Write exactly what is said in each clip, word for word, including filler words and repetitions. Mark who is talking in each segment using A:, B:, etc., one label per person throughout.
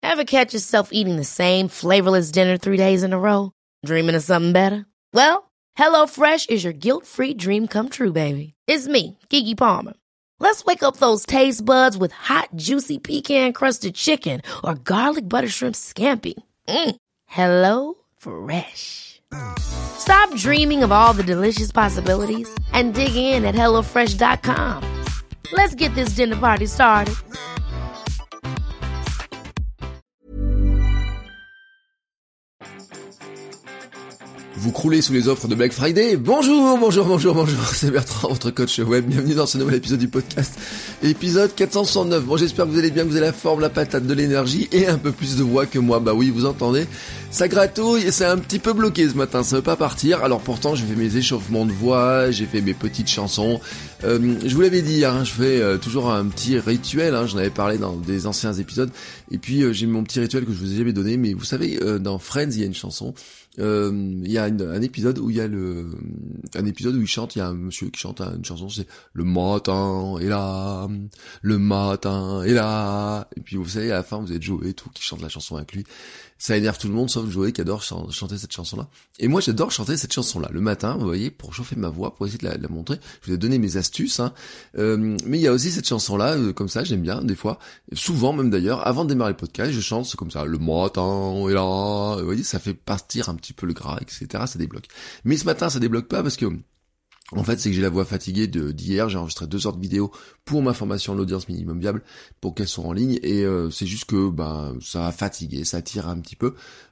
A: Ever catch yourself eating the same flavorless dinner three days in a row? Dreaming of something better? Well, HelloFresh is your guilt-free dream come true, baby. It's me, Keke Palmer. Let's wake up those taste buds with hot, juicy pecan-crusted chicken or garlic butter shrimp scampi. Mm. Hello Fresh. Stop dreaming of all the delicious possibilities and dig in at hello fresh dot com. Let's get this dinner party started.
B: Vous croulez sous les offres de Black Friday. Bonjour, bonjour, bonjour, bonjour. C'est Bertrand, votre coach web. Bienvenue dans ce nouvel épisode du podcast. Épisode quatre cent soixante-neuf. Bon, j'espère que vous allez bien, que vous avez la forme, la patate, de l'énergie et un peu plus de voix que moi. Bah oui, vous entendez. Ça gratouille et c'est un petit peu bloqué ce matin. Ça veut pas partir. Alors pourtant, j'ai fait mes échauffements de voix, j'ai fait mes petites chansons. Euh, je vous l'avais dit, hein, je fais euh, toujours un petit rituel. Hein, j'en avais parlé dans des anciens épisodes. Et puis, euh, j'ai mon petit rituel que je vous ai jamais donné. Mais vous savez, euh, dans Friends, il y a une chanson. Euh, il y a une, un épisode où il y a le, un épisode où il chante, il y a un monsieur qui chante une chanson, c'est le matin est là, le matin est là. Et puis vous savez, à la fin, vous êtes Joey et tout qui chante la chanson avec lui. Ça énerve tout le monde, sauf Joey qui adore ch- chanter cette chanson-là. Et moi, j'adore chanter cette chanson-là. Le matin, vous voyez, pour chauffer ma voix, pour essayer de la, de la montrer. Je vous ai donné mes astuces, hein. Euh, mais il y a aussi cette chanson-là, euh, comme ça, j'aime bien, des fois. Souvent, même d'ailleurs, avant de démarrer le podcast, je chante, c'est comme ça, le matin est là. Vous voyez, ça fait partir un petit peu le gras, et cetera. Ça débloque. Mais ce matin, ça débloque pas parce que, en fait, c'est que j'ai la voix fatiguée de d'hier, j'ai enregistré deux heures de vidéo pour ma formation l'audience minimum viable pour qu'elle soit en ligne et euh, c'est juste que ben ça a fatigué, ça tire un petit peu.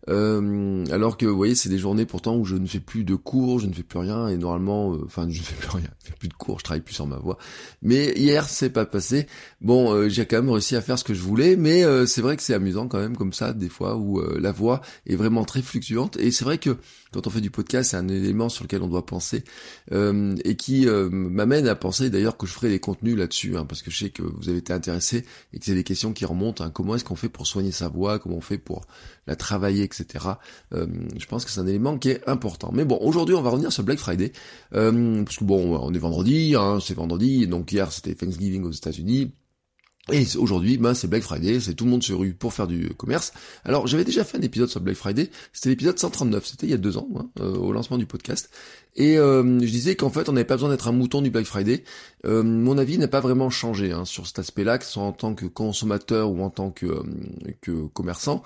B: Euh, alors que vous voyez, c'est des journées pourtant où je ne fais plus de cours, je ne fais plus rien et normalement euh, enfin je ne fais plus rien, je fais plus de cours, je travaille plus sur ma voix. Mais hier, c'est pas passé. Bon, euh, j'ai quand même réussi à faire ce que je voulais, mais euh, c'est vrai que c'est amusant quand même comme ça des fois où euh, la voix est vraiment très fluctuante et c'est vrai que quand on fait du podcast, c'est un élément sur lequel on doit penser euh, et qui euh, m'amène à penser d'ailleurs que je ferai des contenus là-dessus, hein, parce que je sais que vous avez été intéressés et que c'est des questions qui remontent. Hein, comment est-ce qu'on fait pour soigner sa voix, comment on fait pour la travailler, et cetera. Euh, je pense que c'est un élément qui est important. Mais bon, aujourd'hui, on va revenir sur Black Friday, euh, parce que bon, on est vendredi, hein, c'est vendredi, donc hier c'était Thanksgiving aux États-Unis. Et aujourd'hui, ben, c'est Black Friday, c'est tout le monde se rue pour faire du commerce. Alors, j'avais déjà fait un épisode sur Black Friday, c'était l'épisode cent trente-neuf, c'était il y a deux ans, hein, euh, au lancement du podcast. Et euh, je disais qu'en fait, on n'avait pas besoin d'être un mouton du Black Friday. Euh, mon avis n'a pas vraiment changé hein, sur cet aspect-là, que ce soit en tant que consommateur ou en tant que, euh, que commerçant.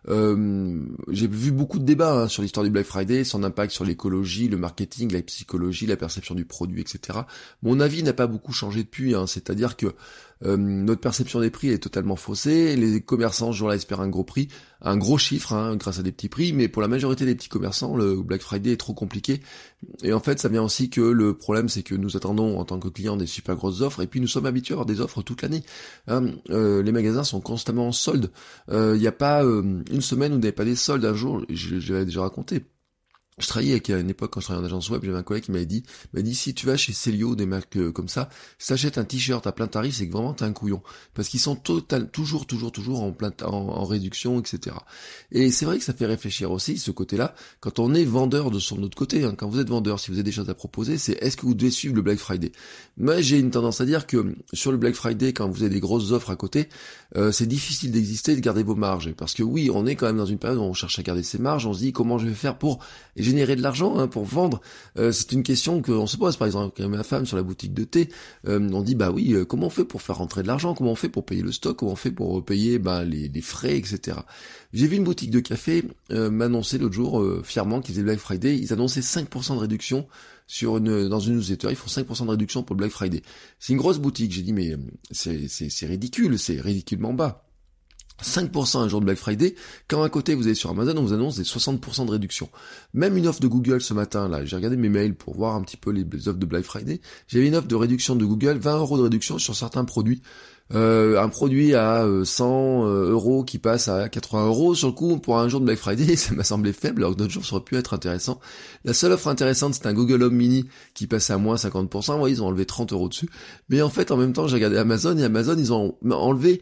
B: Euh, j'ai vu beaucoup de débats hein, sur l'histoire du Black Friday, son impact sur l'écologie, le marketing, la psychologie, la perception du produit, et cetera. Mon avis n'a pas beaucoup changé depuis, hein, c'est-à-dire que Euh, notre perception des prix est totalement faussée, les commerçants ce jour-là espèrent un gros prix, un gros chiffre hein, grâce à des petits prix, mais pour la majorité des petits commerçants, le Black Friday est trop compliqué, et en fait ça vient aussi que le problème c'est que nous attendons en tant que clients des super grosses offres, et puis nous sommes habitués à avoir des offres toute l'année, hein. euh, les magasins sont constamment en solde, il euh, n'y a pas euh, une semaine où vous n'avez pas des soldes. Un jour, je, je l'avais déjà raconté, je travaillais avec, à une époque, quand je travaillais en agence web, j'avais un collègue qui m'avait dit, m'a dit, si tu vas chez Célio, des marques euh, comme ça, si t'achètes un t-shirt à plein tarif, c'est que vraiment t'es un couillon. Parce qu'ils sont total, toujours, toujours, toujours en plein, en, en réduction, et cetera. Et c'est vrai que ça fait réfléchir aussi, ce côté-là, quand on est vendeur de son autre côté, hein, quand vous êtes vendeur, si vous avez des choses à proposer, c'est est-ce que vous devez suivre le Black Friday? Moi, j'ai une tendance à dire que, sur le Black Friday, quand vous avez des grosses offres à côté, euh, c'est difficile d'exister et de garder vos marges. Parce que oui, on est quand même dans une période où on cherche à garder ses marges, on se dit comment je vais faire pour générer de l'argent hein, pour vendre. Euh, c'est une question qu'on se pose, par exemple, avec ma femme sur la boutique de thé, euh, on dit bah oui, euh, comment on fait pour faire rentrer de l'argent, comment on fait pour payer le stock, comment on fait pour payer bah, les, les frais, et cetera. J'ai vu une boutique de café euh, m'annoncer l'autre jour euh, fièrement qu'ils faisaient Black Friday, ils annonçaient cinq pour cent de réduction sur une, dans une newsletter, ils font cinq pour cent de réduction pour le Black Friday. C'est une grosse boutique, j'ai dit mais c'est, c'est, c'est ridicule, c'est ridiculement bas. cinq pour cent un jour de Black Friday, quand à côté vous allez sur Amazon, on vous annonce des soixante pour cent de réduction. Même une offre de Google ce matin, là, j'ai regardé mes mails pour voir un petit peu les, les offres de Black Friday, j'avais une offre de réduction de Google, vingt euros de réduction sur certains produits. Euh, un produit à cent euros qui passe à quatre-vingts euros, sur le coup, pour un jour de Black Friday, ça m'a semblé faible, alors que d'autres jours, ça aurait pu être intéressant. La seule offre intéressante, c'est un Google Home Mini qui passait à moins cinquante pour cent, vous voyez, ils ont enlevé trente euros dessus. Mais en fait, en même temps, j'ai regardé Amazon, et Amazon, ils ont enlevé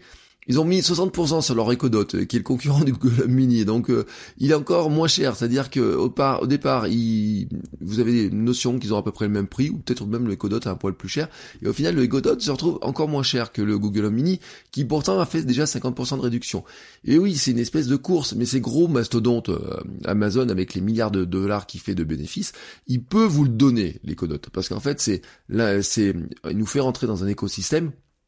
B: Ils ont mis soixante pour cent sur leur Echo Dot, qui est le concurrent du Google Home Mini, donc euh, il est encore moins cher, c'est-à-dire que au, par, au départ, il, vous avez une notion qu'ils ont à peu près le même prix, ou peut-être même le Echo Dot est un poil plus cher, et au final le Echo Dot se retrouve encore moins cher que le Google Home Mini, qui pourtant a fait déjà cinquante pour cent de réduction. Et oui, c'est une espèce de course, mais ces gros mastodontes, euh, Amazon, avec les milliards de dollars qu'il fait de bénéfices, il peut vous le donner, l'Echo Dot, parce qu'en fait, c'est là, c'est, il nous fait rentrer dans un écosystème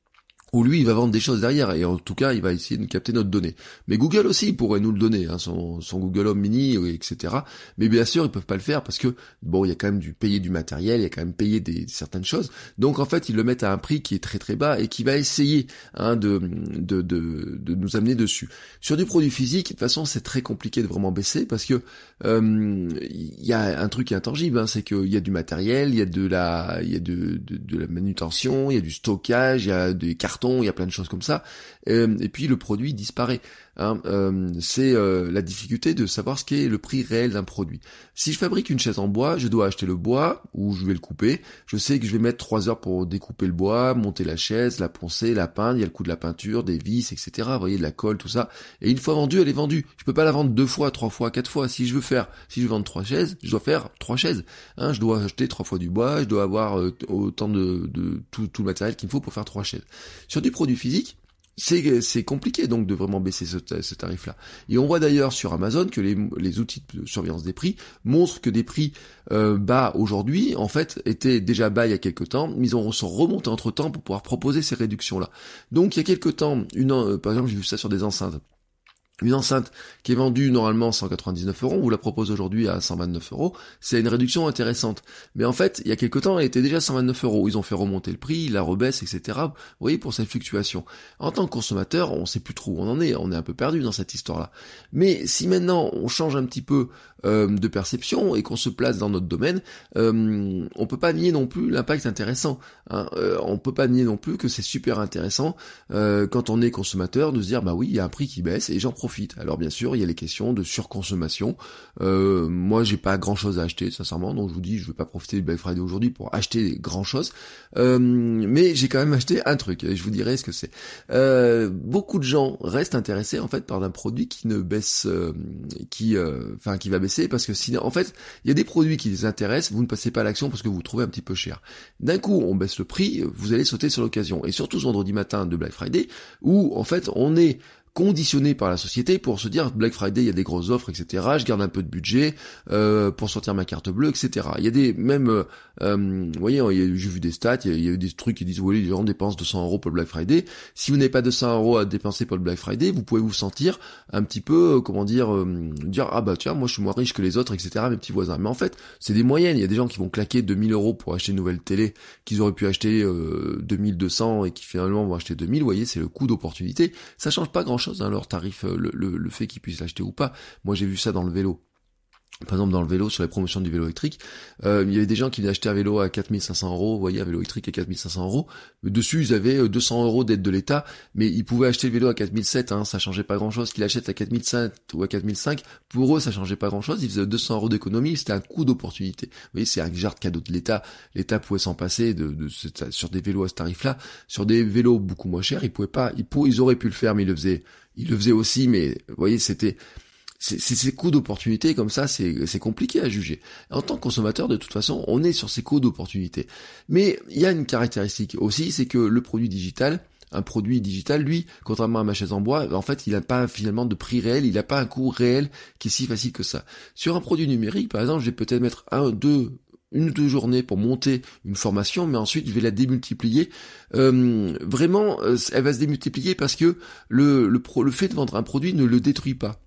B: où lui, il va vendre des choses derrière, et en tout cas, il va essayer de capter notre donnée. Mais Google aussi pourrait nous le donner, hein, son, son Google Home Mini, et cetera. Mais bien sûr, ils peuvent pas le faire parce que, bon, il y a quand même du payer du matériel, il y a quand même payer des certaines choses. Donc, en fait, ils le mettent à un prix qui est très très bas et qui va essayer, hein, de, de, de, de nous amener dessus. Sur du produit physique, de toute façon, c'est très compliqué de vraiment baisser parce que, euh, il y a un truc qui est intangible, hein, c'est qu'il y a du matériel, il y a de la, il y a de, de, de la manutention, il y a du stockage, il y a des cartons, il y a plein de choses comme ça, euh, et puis le produit disparaît. Hein, euh, c'est euh, la difficulté de savoir ce qu'est le prix réel d'un produit. Si je fabrique une chaise en bois, je dois acheter le bois, ou je vais le couper, je sais que je vais mettre trois heures pour découper le bois, monter la chaise, la poncer, la peindre, il y a le coût de la peinture, des vis, et cetera. Vous voyez, de la colle, tout ça, et une fois vendue, elle est vendue. Je peux pas la vendre deux fois, trois fois, quatre fois. Si je veux faire, si je veux vendre trois chaises, je dois faire trois chaises. Hein, je dois acheter trois fois du bois, je dois avoir euh, autant de, de tout, tout le matériel qu'il me faut pour faire trois chaises. Sur du produit physique, c'est c'est compliqué donc de vraiment baisser ce, ce tarif-là. Et on voit d'ailleurs sur Amazon que les, les outils de surveillance des prix montrent que des prix euh, bas aujourd'hui, en fait, étaient déjà bas il y a quelques temps, mais ils ont sont remontés entre-temps pour pouvoir proposer ces réductions-là. Donc il y a quelques temps, une, euh, par exemple, j'ai vu ça sur des enceintes. Une enceinte qui est vendue normalement cent quatre-vingt-dix-neuf euros, on vous la propose aujourd'hui à cent vingt-neuf euros, c'est une réduction intéressante. Mais en fait, il y a quelque temps, elle était déjà cent vingt-neuf euros. Ils ont fait remonter le prix, ils la rebaissent, et cetera. Vous voyez, pour cette fluctuation. En tant que consommateur, on sait plus trop où on en est, on est un peu perdu dans cette histoire-là. Mais si maintenant on change un petit peu euh, de perception et qu'on se place dans notre domaine, euh, on peut pas nier non plus l'impact intéressant. Hein. Euh, on peut pas nier non plus que c'est super intéressant euh, quand on est consommateur de se dire bah oui, il y a un prix qui baisse et j'en profite. Alors bien sûr, il y a les questions de surconsommation. Euh, moi, j'ai pas grand-chose à acheter, sincèrement, donc je vous dis, je vais pas profiter du Black Friday aujourd'hui pour acheter grand-chose. Euh, mais j'ai quand même acheté un truc, et je vous dirai ce que c'est. Euh, beaucoup de gens restent intéressés en fait par un produit qui ne baisse, euh, qui, enfin, euh, qui va baisser, parce que sinon, en fait, il y a des produits qui les intéressent, vous ne passez pas à l'action parce que vous trouvez un petit peu cher. D'un coup, on baisse le prix, vous allez sauter sur l'occasion, et surtout ce vendredi matin de Black Friday, où en fait, on est conditionné par la société pour se dire Black Friday, il y a des grosses offres, et cetera. Je garde un peu de budget euh, pour sortir ma carte bleue, et cetera. Il y a des même, euh, euh, vous voyez, j'ai vu des stats, il y, a, il y a eu des trucs qui disent oui, les gens dépensent deux cents euros pour le Black Friday. Si vous n'avez pas deux cents euros à dépenser pour le Black Friday, vous pouvez vous sentir un petit peu, euh, comment dire, euh, dire ah bah tiens, moi je suis moins riche que les autres, et cetera. Mes petits voisins. Mais en fait, c'est des moyennes. Il y a des gens qui vont claquer deux mille euros pour acheter une nouvelle télé qu'ils auraient pu acheter euh, deux mille deux cents et qui finalement vont acheter deux mille. Vous voyez, c'est le coût d'opportunité. Ça change pas grand chose, hein, leur tarif. Le, le, le fait qu'ils puissent l'acheter ou pas. Moi j'ai vu ça dans le vélo. Par exemple dans le vélo, sur les promotions du vélo électrique, euh, il y avait des gens qui venaient acheter un vélo à quatre mille cinq cents euros, vous voyez, un vélo électrique à quatre mille cinq cents euros, mais dessus ils avaient deux cents euros d'aide de l'État, mais ils pouvaient acheter le vélo à quatre mille sept, hein, ça changeait pas grand chose, qu'ils l'achètent à quatre mille cinq ou à quatre mille cinq, pour eux ça changeait pas grand chose, ils faisaient deux cents euros d'économie, c'était un coût d'opportunité. Vous voyez, c'est un genre de cadeau de l'État, l'État pouvait s'en passer de, de, de, sur des vélos à ce tarif-là, sur des vélos beaucoup moins chers, ils pouvaient pas, ils, pour, ils auraient pu le faire, mais ils le faisaient, ils le faisaient aussi, mais vous voyez, c'était, C'est, c'est ces coûts d'opportunité comme ça, c'est, c'est compliqué à juger. En tant que consommateur, de toute façon, on est sur ces coûts d'opportunité. Mais il y a une caractéristique aussi, c'est que le produit digital, un produit digital, lui, contrairement à ma chaise en bois, en fait, il n'a pas finalement de prix réel, il n'a pas un coût réel qui est si facile que ça. Sur un produit numérique, par exemple, je vais peut-être mettre un, deux, une ou deux journées pour monter une formation, mais ensuite je vais la démultiplier. Euh, vraiment, elle va se démultiplier parce que le, le, pro, le fait de vendre un produit ne le détruit pas.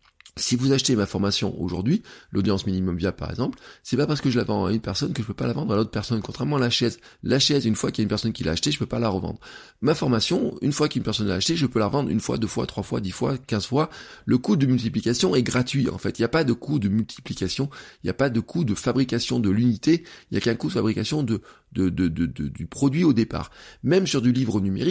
B: Si vous achetez ma formation aujourd'hui, l'audience minimum viable par exemple, c'est pas parce que je la vends à une personne que je peux pas la vendre à l'autre personne, contrairement à la chaise. La chaise, une fois qu'il y a une personne qui l'a achetée, je peux pas la revendre. Ma formation, une fois qu'une personne l'a achetée, je peux la revendre une fois, deux fois, trois fois, dix fois, quinze fois. Le coût de multiplication est gratuit, en fait. Il n'y a pas de coût de multiplication, il n'y a pas de coût de fabrication de l'unité, il n'y a qu'un coût de fabrication de, de, de, de, de, du produit au départ. Même sur du livre numérique,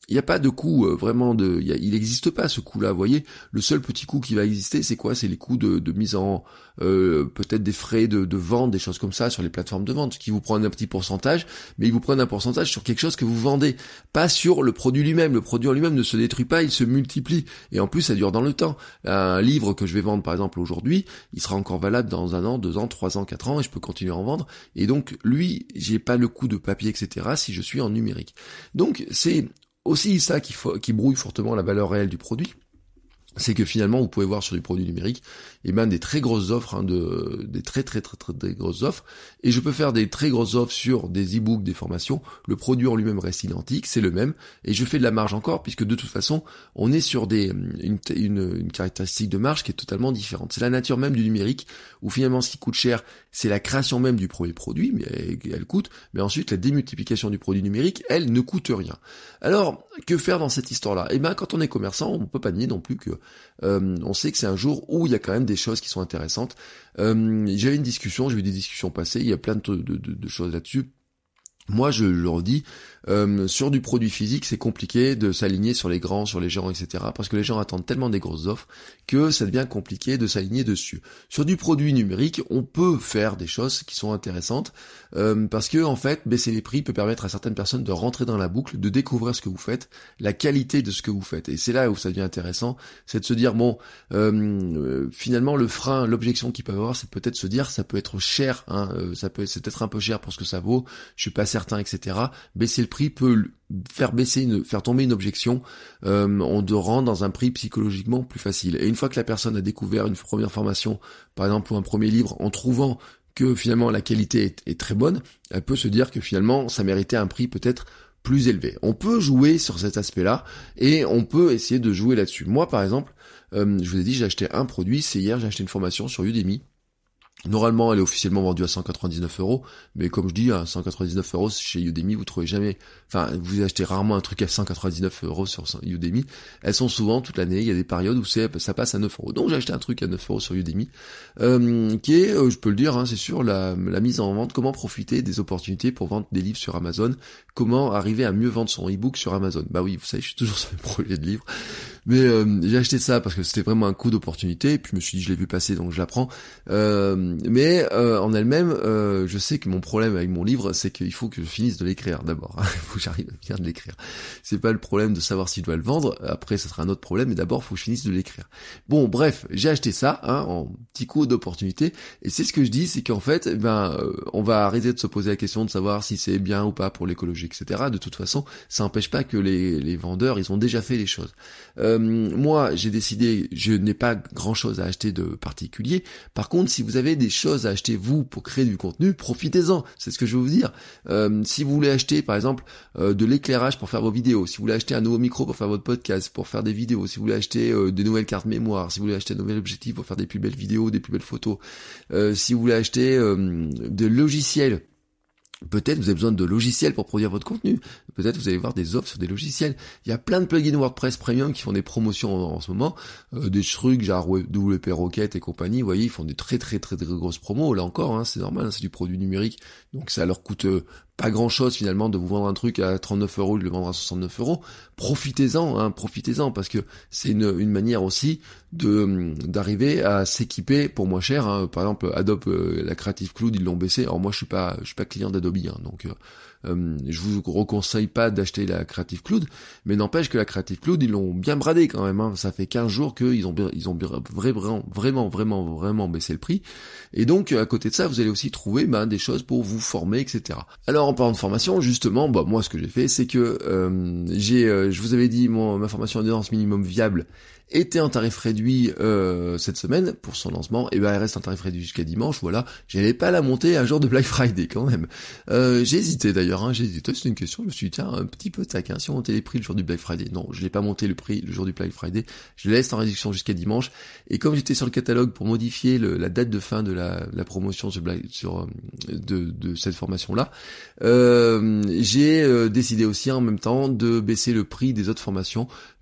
B: il n'y a pas de coût euh, vraiment de, il, y a, il n'existe pas ce coût-là. Vous voyez, le seul petit coût qui va exister, c'est quoi? C'est les coûts de, de mise en, euh, peut-être des frais de, de vente, des choses comme ça sur les plateformes de vente, qui vous prennent un petit pourcentage, mais ils vous prennent un pourcentage sur quelque chose que vous vendez, pas sur le produit lui-même. Le produit en lui-même ne se détruit pas, il se multiplie, et en plus ça dure dans le temps. Un livre que je vais vendre par exemple aujourd'hui, il sera encore valable dans un an, deux ans, trois ans, quatre ans, et je peux continuer à en vendre. Et donc lui, j'ai pas le coût de papier, et cetera. Si je suis en numérique. Donc c'est aussi ça qui, faut, qui brouille fortement la valeur réelle du produit, c'est que finalement vous pouvez voir sur du produit numérique et eh ben des très grosses offres, hein, de des très très très très très grosses offres, et je peux faire des très grosses offres sur des e-books, des formations, le produit en lui-même reste identique, c'est le même, et je fais de la marge encore, puisque de toute façon on est sur des une, une, une caractéristique de marge qui est totalement différente. C'est la nature même du numérique, où finalement ce qui coûte cher, c'est la création même du premier produit, mais elle, elle coûte, mais ensuite la démultiplication du produit numérique, elle ne coûte rien. Alors, que faire dans cette histoire-là? Eh ben, quand on est commerçant, on peut pas nier non plus que euh, on sait que c'est un jour où il y a quand même des choses qui sont intéressantes. Euh, j'avais une discussion, j'ai eu des discussions passées, il y a plein de, de, de, de choses là-dessus. Moi, je le redis, euh, sur du produit physique, c'est compliqué de s'aligner sur les grands, sur les géants, et cetera. Parce que les gens attendent tellement des grosses offres que ça devient compliqué de s'aligner dessus. Sur du produit numérique, on peut faire des choses qui sont intéressantes, euh, parce que en fait, baisser les prix peut permettre à certaines personnes de rentrer dans la boucle, de découvrir ce que vous faites, la qualité de ce que vous faites. Et c'est là où ça devient intéressant, c'est de se dire bon, euh, euh, finalement le frein, l'objection qu'ils peuvent avoir, c'est peut-être se dire ça peut être cher, hein, euh, ça peut, c'est peut-être un peu cher pour ce que ça vaut. Je suis pas certain, et cetera. Baisser le prix peut faire baisser, une, faire tomber une objection. Euh, on te rend dans un prix psychologiquement plus facile. Et une fois que la personne a découvert une première formation, par exemple, ou un premier livre, en trouvant que finalement la qualité est, est très bonne, elle peut se dire que finalement ça méritait un prix peut-être plus élevé. On peut jouer sur cet aspect-là et on peut essayer de jouer là-dessus. Moi, par exemple, euh, je vous ai dit, j'ai acheté un produit. C'est hier, j'ai acheté une formation sur Udemy. Normalement, elle est officiellement vendue à cent quatre-vingt-dix-neuf euros, mais comme je dis, à cent quatre-vingt-dix-neuf euros chez Udemy, vous trouvez jamais, enfin, vous achetez rarement un truc à cent quatre-vingt-dix-neuf euros sur Udemy. Elles sont souvent toute l'année. Il y a des périodes où c'est, ça passe à neuf euros. Donc j'ai acheté un truc à neuf euros sur Udemy, euh, qui est, euh, je peux le dire, hein, c'est sûr, la, la mise en vente. Comment profiter des opportunités pour vendre des livres sur Amazon. Comment arriver à mieux vendre son e-book sur Amazon. Bah oui, vous savez, je suis toujours sur mes projets de livres. Mais euh, j'ai acheté ça parce que c'était vraiment un coup d'opportunité, et puis je me suis dit je l'ai vu passer donc je la prends. Euh, mais euh, en elle-même, euh, je sais que mon problème avec mon livre, c'est qu'il faut que je finisse de l'écrire d'abord. Il faut que j'arrive à bien de l'écrire. C'est pas le problème de savoir si je dois le vendre, après ça sera un autre problème, mais d'abord il faut que je finisse de l'écrire. Bon bref, j'ai acheté ça hein, en petit coup d'opportunité, et c'est ce que je dis, c'est qu'en fait, eh ben, euh, on va arrêter de se poser la question de savoir si c'est bien ou pas pour l'écologie, et cetera. De toute façon, ça n'empêche pas que les, les vendeurs, ils ont déjà fait les choses. Euh, moi, j'ai décidé, je n'ai pas grand-chose à acheter de particulier. Par contre, si vous avez des choses à acheter vous pour créer du contenu, profitez-en. C'est ce que je veux vous dire. Euh, si vous voulez acheter, par exemple, euh, de l'éclairage pour faire vos vidéos, si vous voulez acheter un nouveau micro pour faire votre podcast, pour faire des vidéos, si vous voulez acheter euh, des nouvelles cartes mémoire, si vous voulez acheter un nouvel objectif pour faire des plus belles vidéos, des plus belles photos, euh, si vous voulez acheter euh, des logiciels. Peut-être vous avez besoin de logiciels pour produire votre contenu. Peut-être vous allez voir des offres sur des logiciels. Il y a plein de plugins WordPress Premium qui font des promotions en, en ce moment. Euh, des trucs genre W P Rocket et compagnie. Vous voyez, ils font des très très très très grosses promos. Là encore, hein, c'est normal, hein, c'est du produit numérique. Donc ça leur coûte euh, pas grand-chose finalement de vous vendre un truc à trente-neuf euros et de le vendre à soixante-neuf euros. Profitez-en, hein, profitez-en, parce que c'est une, une manière aussi de d'arriver à s'équiper pour moins cher. Hein. Par exemple, Adobe, euh, la Creative Cloud, ils l'ont baissé. Alors moi, je suis pas, je suis pas client d'Adobe, hein, donc euh, euh, je vous reconseille pas d'acheter la Creative Cloud, mais n'empêche que la Creative Cloud, ils l'ont bien bradé quand même. Hein. Ça fait quinze jours qu'ils ont, ils ont vraiment, vraiment, vraiment, vraiment baissé le prix. Et donc, à côté de ça, vous allez aussi trouver bah, des choses pour vous former, et cetera. Alors, en parlant de formation, justement, bah moi, ce que j'ai fait, c'est que euh, j'ai, euh, je vous avais dit, mon, ma formation endurance minimum viable était en tarif réduit euh, cette semaine pour son lancement, et ben elle reste en tarif réduit jusqu'à dimanche. Voilà, j'allais pas la monter un jour de Black Friday quand même. Euh, j'ai hésité d'ailleurs, hein, j'ai hésité, c'est une question, je me suis dit tiens un petit peu taquin, si on montait les prix le jour du Black Friday. Non, je l'ai pas monté le prix le jour du Black Friday, je le laisse en réduction jusqu'à dimanche. Et comme j'étais sur le catalogue pour modifier le, la date de fin de la, la promotion sur, Black, sur de, de cette formation là, euh, j'ai euh, décidé aussi en même temps de baisser le prix des autres formations,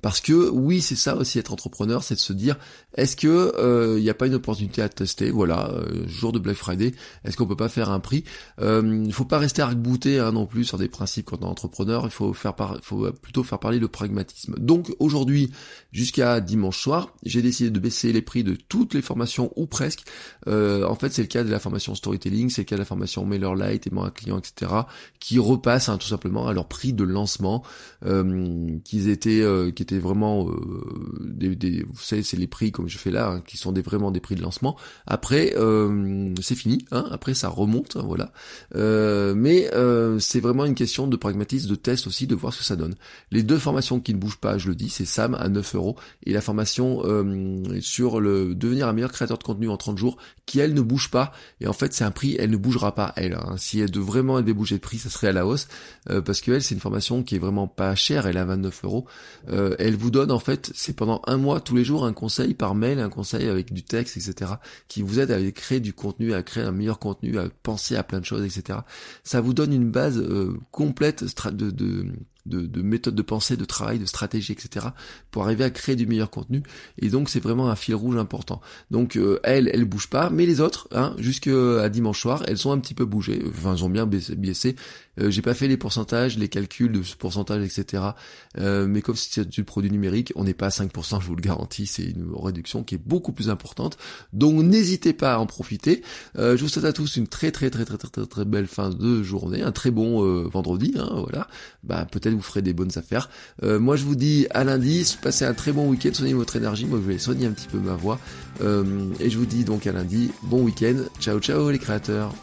B: Parce que oui, c'est ça aussi être entrepreneur, c'est de se dire, est-ce que il euh, n'y a pas une opportunité à tester, voilà, euh, jour de Black Friday, est-ce qu'on peut pas faire un prix? Il euh, faut pas rester arc-bouté hein, non plus sur des principes quand on est entrepreneur, il faut faire par... faut plutôt faire parler le pragmatisme. Donc aujourd'hui, jusqu'à dimanche soir, j'ai décidé de baisser les prix de toutes les formations ou presque. Euh, en fait, c'est le cas de la formation storytelling, c'est le cas de la formation MailerLite, aimant un client, et cetera, qui repassent hein, tout simplement à leur prix de lancement, euh, qu'ils étaient, euh, qui étaient vraiment, euh, des, des, vous savez, c'est les prix comme je fais là, hein, qui sont des, vraiment des prix de lancement. Après, euh, c'est fini, hein, après ça remonte, hein, voilà. Euh, mais euh, c'est vraiment une question de pragmatisme, de test aussi, de voir ce que ça donne. Les deux formations qui ne bougent pas, je le dis, c'est Sam à neuf euros et la formation euh, sur le devenir un meilleur créateur de contenu en trente jours, qui elle ne bouge pas. Et en fait, c'est un prix, elle ne bougera pas elle. Hein. Si elle devait vraiment elle devait bouger de prix, ça serait à la hausse, euh, parce que elle, c'est une formation qui est vraiment pas chère. Elle est à vingt-neuf euros. Euh, elle vous donne en fait, c'est pendant un mois tous les jours un conseil par mail, un conseil avec du texte, et cetera, qui vous aide à créer du contenu, à créer un meilleur contenu, à penser à plein de choses, et cetera. Ça vous donne une base euh, complète de, de De, de méthode de pensée, de travail, de stratégie, et cetera, pour arriver à créer du meilleur contenu. Et donc c'est vraiment un fil rouge important. Donc euh, elle, elle bouge pas, mais les autres, hein, jusqu'à dimanche soir, elles ont un petit peu bougé. Enfin, elles ont bien baissé. baissé. Euh, j'ai pas fait les pourcentages, les calculs de ce pourcentage, et cetera. Euh, mais comme c'est du produit numérique, on n'est pas à cinq pour cent, je vous le garantis. C'est une réduction qui est beaucoup plus importante. Donc n'hésitez pas à en profiter. Euh, je vous souhaite à tous une très très très très très très, très belle fin de journée, un très bon euh, vendredi. Hein, voilà. Bah peut-être vous ferez des bonnes affaires. Euh, moi je vous dis à lundi, passez un très bon week-end, soignez votre énergie, moi je vais soigner un petit peu ma voix, euh, et je vous dis donc à lundi, bon week-end, ciao ciao les créateurs.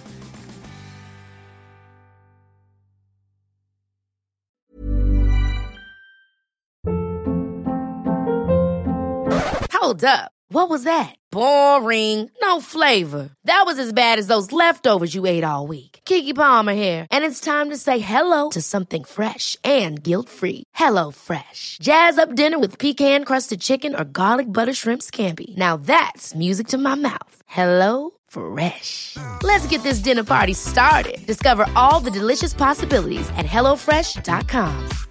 A: Hold up. What was that? Boring. No flavor. That was as bad as those leftovers you ate all week. Keke Palmer here, and it's time to say hello to something fresh and guilt-free. Hello Fresh. Jazz up dinner with pecan-crusted chicken or garlic butter shrimp scampi. Now that's music to my mouth. Hello Fresh. Let's get this dinner party started. Discover all the delicious possibilities at hello fresh dot com.